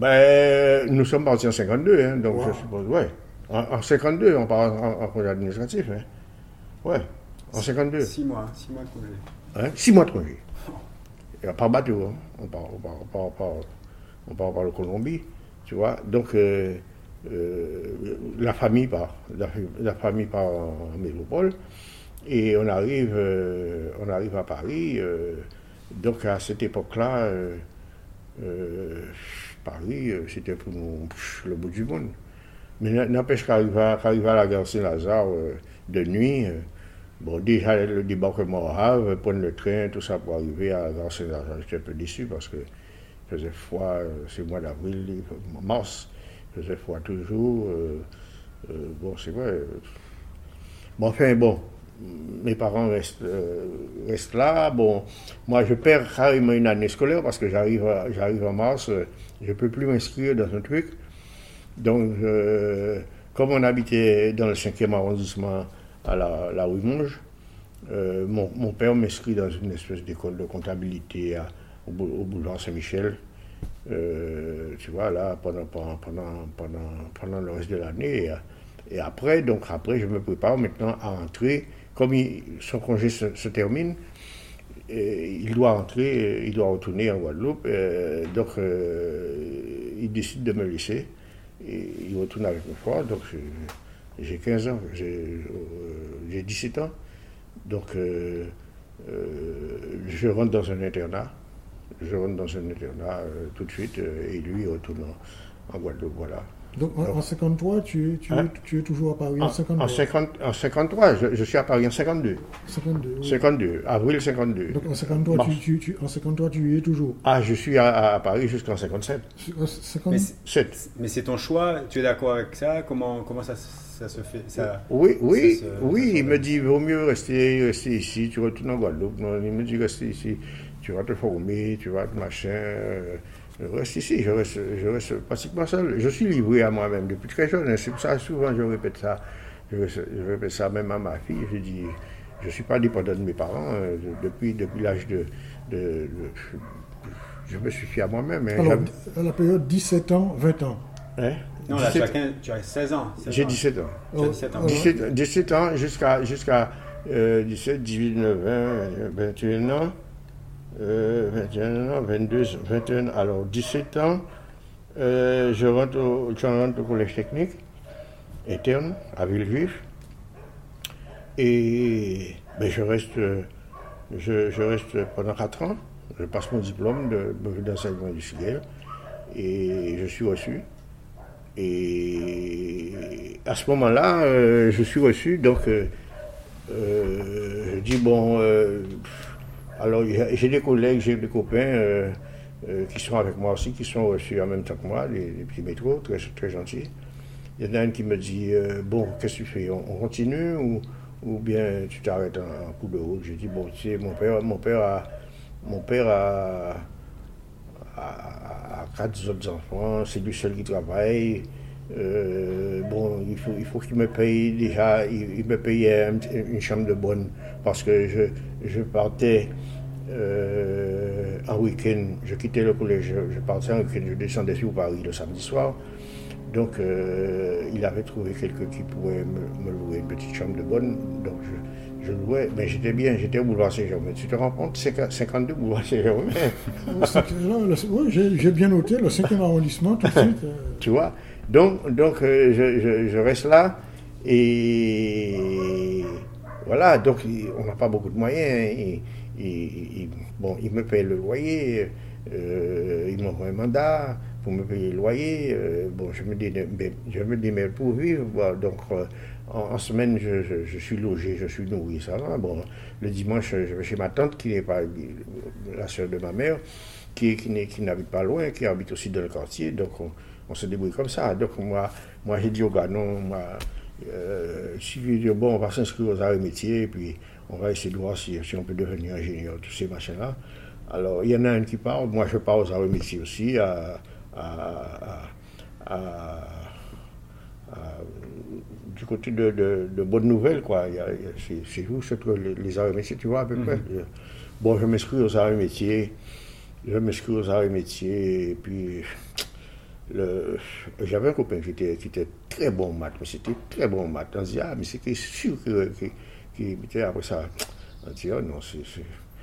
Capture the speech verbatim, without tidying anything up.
Ben, nous sommes partis en cinquante-deux, hein, donc Wow. je suppose, ouais. En, en cinquante-deux, on part en, en congé administratif, hein. Ouais, en cinquante-deux. Six mois, six mois de congé. Hein, six mois de congé. Et par bateau, hein. On part, on part, on part, on part, on part par le Colombie, tu vois. Donc, euh, euh, la famille part, la, la famille part en, en métropole, et on arrive, euh, on arrive à Paris. Euh, donc, à cette époque-là, euh, euh, Paris, euh, c'était pour nous pff, le bout du monde. Mais n'empêche qu'arriver à, qu'arriver à la gare Saint-Lazare euh, de nuit, euh, bon, déjà le débarquement au Havre, prendre le train, tout ça pour arriver à la gare Saint-Lazare, j'étais un peu déçu parce que il faisait froid, euh, c'est le mois d'avril, mars, il faisait froid toujours. Euh, euh, bon, c'est vrai. Euh, bon, enfin, bon, mes parents restent, euh, restent là. Bon, moi, je perds carrément une année scolaire parce que j'arrive, à- j'arrive en mars, euh, je ne peux plus m'inscrire dans un truc. Donc, euh, comme on habitait dans le cinquième arrondissement à la, la rue Monge, euh, mon, mon père m'inscrit dans une espèce d'école de comptabilité à- au, bou- au boulevard Saint-Michel. Euh, tu vois, là, pendant, pendant, pendant, pendant, pendant le reste de l'année. Et, et après, donc après, je me prépare maintenant à entrer. Comme il- son congé se, se termine, et il doit entrer, il doit retourner en Guadeloupe. Euh, donc, euh, il décide de me laisser. Et il retourne avec moi. Donc, j'ai- j'ai quinze ans, j'ai euh, j'ai dix-sept ans. Donc, euh, euh, je rentre dans un internat. Je rentre dans un internat euh, tout de suite. euh, et lui, il retourne en, en Guadeloupe. Voilà. Donc en, en cinquante-trois, tu, es- tu, Hein? es, tu es toujours à Paris en En, cinquante-deux. en, cinquante, en cinquante-trois, je, je suis à Paris en cinquante-deux. cinquante-deux, oui. cinquanté-deux, avril cinquante-deux. Donc en cinquante-trois, tu, Mars. tu, tu, en cinquantre-trois, tu y es toujours. Ah, je suis à, à Paris jusqu'en cinquante-sept. En cinquante... Mais c'est- sept. Mais c'est ton choix, tu es d'accord avec ça? Comment, comment ça, ça se fait ça, Oui, oui, ça se- oui, ça se il me fait. dit, vaut mieux rester, rester ici, tu retournes en Guadeloupe. Non, il me dit, rester ici, tu vas te former, tu vas te machin. euh, Je reste ici, je reste, je reste pratiquement seul. Je suis livré à moi-même depuis très jeune. hein. C'est pour ça, souvent, je répète ça. Je, reste- je répète ça même à ma fille. Je dis, je ne suis pas dépendant de mes parents. euh, de- depuis depuis l'âge de, de, de- Je me suis fié à moi-même. hein. Alors, J'avais- à la période dix-sept ans, vingt ans. hein, Non, là, tu dix-sept as, quinze tu as seize ans. seize J'ai ans. dix-sept ans. Tu as dix-sept ans. Alors, dix-sept, dix-sept ans jusqu'à jusqu'à euh, dix-sept, dix-huit, dix-neuf, vingt, vingt et un ans, euh, vingt et un ans, vingt-deux, vingt et un, alors dix-sept ans, euh, je, rentre au, je rentre au collège technique interne à Villejuif et ben, je reste euh, je, je reste pendant quatre ans, je passe mon diplôme de brevet d'enseignement industriel et je suis reçu. Et à ce moment-là, euh, je suis reçu, donc euh, euh, je dis, bon, euh, alors j'ai j'ai des collègues, j'ai des copains euh, euh, qui sont avec moi aussi, qui sont reçus en même temps que moi, les, les petits métros, très, très gentils. Il y en a un qui me dit, euh, bon, qu'est-ce que tu fais, on, on continue ou, ou bien tu t'arrêtes en, en cours de route? J'ai dit, bon, tu sais, mon père, mon père a... Mon père a à, à quatre autres enfants, c'est lui seul qui travaille. Euh, bon, il faut, il faut qu'il me paye déjà, il, il me payait un- une chambre de bonne parce que je, je partais euh, en week-end, je quittais le collège, je, je partais en week-end, je descendais sur Paris le samedi soir. Donc euh, il avait trouvé quelqu'un qui pouvait me, me louer une petite chambre de bonne, donc je, je louais, mais j'étais bien, j'étais au boulevard Saint-Germain. Tu te rends compte, cinquante-deux boulevard Saint-Germain. Oui, j'ai j'ai bien noté le cinquième arrondissement tout de suite. euh, Tu vois. Donc, donc euh, je, je- je reste là et voilà. Donc, il- on n'a pas beaucoup de moyens. Et, et- et- bon, il me paye le loyer, euh, il m'envoie un mandat pour me payer le loyer. euh, bon, je me démerde, je me démerde pour vivre. Bon, donc, euh, en, en semaine, je, je- je suis logé, je suis nourri, ça va. Bon, le dimanche, je vais chez ma tante, qui n'est pas la sœur de ma mère, qui, qui n'est- qui n'habite pas loin, qui habite aussi dans le quartier. Donc, on, on se débrouille comme ça. Donc, moi, moi j'ai dit au gars, non, moi, euh, si je dis, bon, on va s'inscrire aux arts et métiers, et puis on va essayer de voir si, si on peut devenir ingénieur, tous ces machins-là. Alors, il y en a un qui part, moi je pars aux arts et métiers aussi, à, à, à, à- à- du côté de, de, de bonnes nouvelles, quoi. Il y a- il y a- c'est, c'est où, c'est que les, les arts et métiers, tu vois, à peu près. Bon, je m'inscris aux arts et métiers, je m'inscris aux arts et métiers, et puis le, j'avais un copain qui était, qui était très bon en maths, mais c'était très bon en maths. On se dit, ah, mais c'était sûr que, que, que, que après ça, on dit, oh non, c'est, c'est,